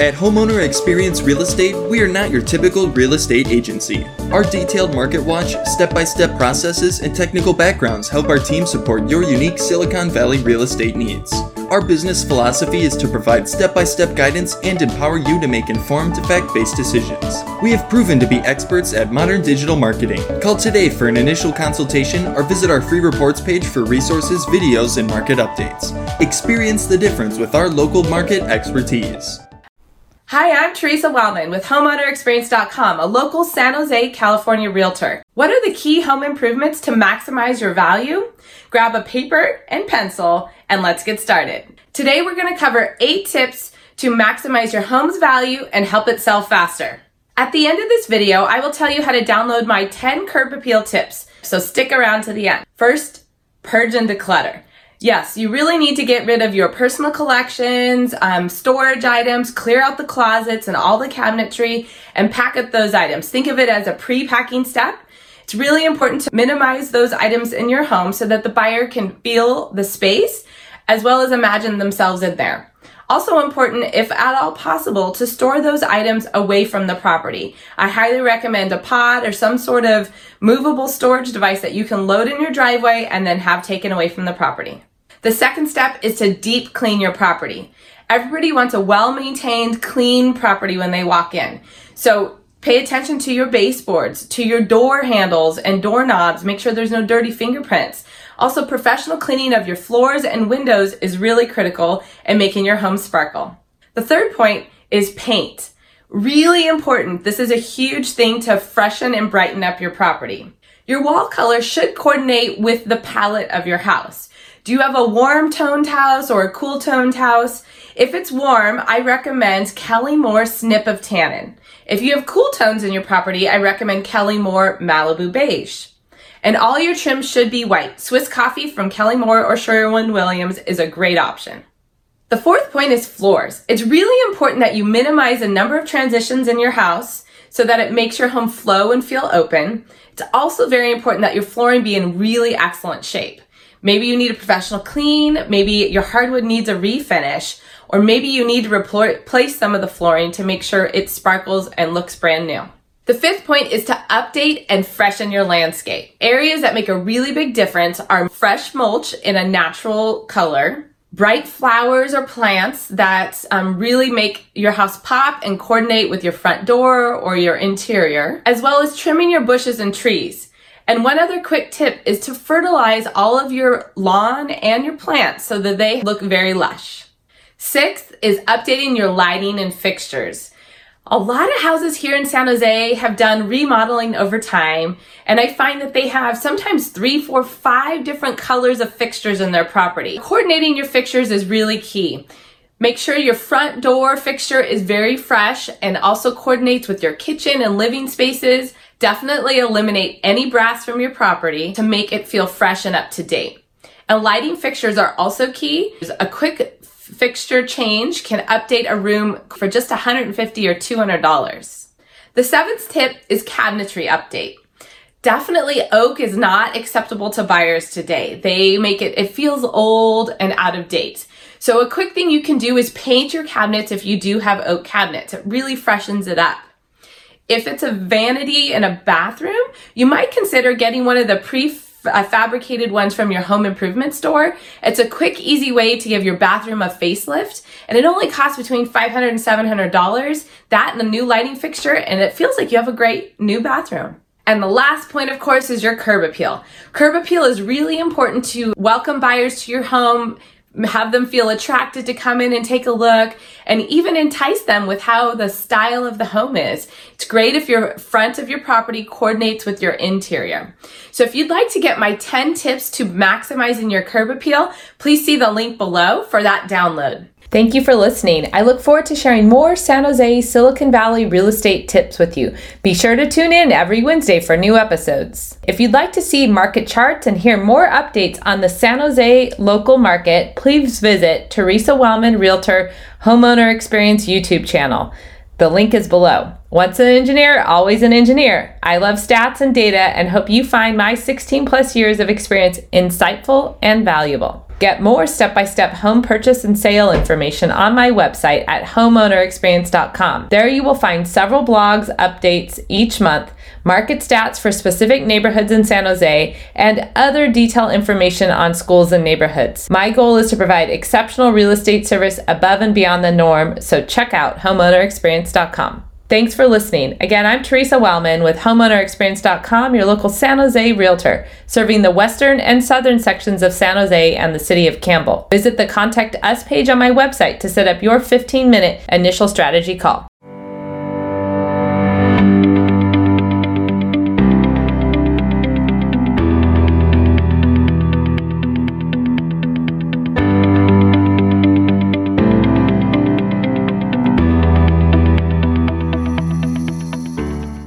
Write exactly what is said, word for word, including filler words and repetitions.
At Homeowner Experience Real Estate, we are not your typical real estate agency. Our detailed market watch, step-by-step processes, and technical backgrounds help our team support your unique Silicon Valley real estate needs. Our business philosophy is to provide step-by-step guidance and empower you to make informed, fact-based decisions. We have proven to be experts at modern digital marketing. Call today for an initial consultation or visit our free reports page for resources, videos, and market updates. Experience the difference with our local market expertise. Hi, I'm Teresa Wellman with homeowner experience dot com, a local San Jose, California realtor. What are the key home improvements to maximize your value? Grab a paper and pencil and let's get started. Today we're going to cover eight tips to maximize your home's value and help it sell faster. At the end of this video, I will tell you how to download my ten curb appeal tips, so stick around to the end. First, purge and declutter. Yes, you really need to get rid of your personal collections, um, storage items, clear out the closets and all the cabinetry, and pack up those items. Think of it as a pre-packing step. It's really important to minimize those items in your home so that the buyer can feel the space as well as imagine themselves in there. Also important, if at all possible, to store those items away from the property. I highly recommend a pod or some sort of movable storage device that you can load in your driveway and then have taken away from the property. The second step is to deep clean your property. Everybody wants a well-maintained, clean property when they walk in. So pay attention to your baseboards, to your door handles and doorknobs. Make sure there's no dirty fingerprints. Also, professional cleaning of your floors and windows is really critical in making your home sparkle. The third point is paint. Really important. This is a huge thing to freshen and brighten up your property. Your wall color should coordinate with the palette of your house. Do you have a warm toned house or a cool toned house? If it's warm, I recommend Kelly Moore Snip of Tannin. If you have cool tones in your property, I recommend Kelly Moore Malibu Beige. And all your trims should be white. Swiss Coffee from Kelly Moore or Sherwin-Williams is a great option. The fourth point is floors. It's really important that you minimize the number of transitions in your house so that it makes your home flow and feel open. It's also very important that your flooring be in really excellent shape. Maybe you need a professional clean, maybe your hardwood needs a refinish, or maybe you need to replace some of the flooring to make sure it sparkles and looks brand new. The fifth point is to update and freshen your landscape. Areas that make a really big difference are fresh mulch in a natural color, bright flowers or plants that um, really make your house pop and coordinate with your front door or your interior, as well as trimming your bushes and trees. And one other quick tip is to fertilize all of your lawn and your plants so that they look very lush. Sixth is updating your lighting and fixtures. A lot of houses here in San Jose have done remodeling over time, and I find that they have sometimes three, four, five different colors of fixtures in their property. Coordinating your fixtures is really key. Make sure your front door fixture is very fresh and also coordinates with your kitchen and living spaces. Definitely eliminate any brass from your property to make it feel fresh and up to date. And lighting fixtures are also key. A quick fixture change can update a room for just one hundred fifty dollars or two hundred dollars. The seventh tip is cabinetry update. Definitely oak is not acceptable to buyers today. They make it, it feels old and out of date. So a quick thing you can do is paint your cabinets if you do have oak cabinets. It really freshens it up. If it's a vanity in a bathroom, you might consider getting one of the prefabricated ones from your home improvement store. It's a quick, easy way to give your bathroom a facelift, and it only costs between five hundred dollars and seven hundred dollars. That and a new lighting fixture, and it feels like you have a great new bathroom. And the last point, of course, is your curb appeal. Curb appeal is really important to welcome buyers to your home, have them feel attracted to come in and take a look, and even entice them with how the style of the home is. It's great if your front of your property coordinates with your interior. So if you'd like to get my ten tips to maximizing your curb appeal, please see the link below for that download. Thank you for listening. I look forward to sharing more San Jose, Silicon Valley real estate tips with you. Be sure to tune in every Wednesday for new episodes. If you'd like to see market charts and hear more updates on the San Jose local market, please visit Teresa Wellman Realtor Homeowner Experience YouTube channel. The link is below. Once an engineer, always an engineer. I love stats and data and hope you find my sixteen plus years of experience insightful and valuable. Get more step-by-step home purchase and sale information on my website at homeowner experience dot com. There you will find several blogs, updates each month, market stats for specific neighborhoods in San Jose, and other detailed information on schools and neighborhoods. My goal is to provide exceptional real estate service above and beyond the norm, so check out homeowner experience dot com. Thanks for listening. Again, I'm Teresa Wellman with homeowner experience dot com, your local San Jose realtor, serving the western and southern sections of San Jose and the city of Campbell. Visit the Contact Us page on my website to set up your fifteen minute initial strategy call.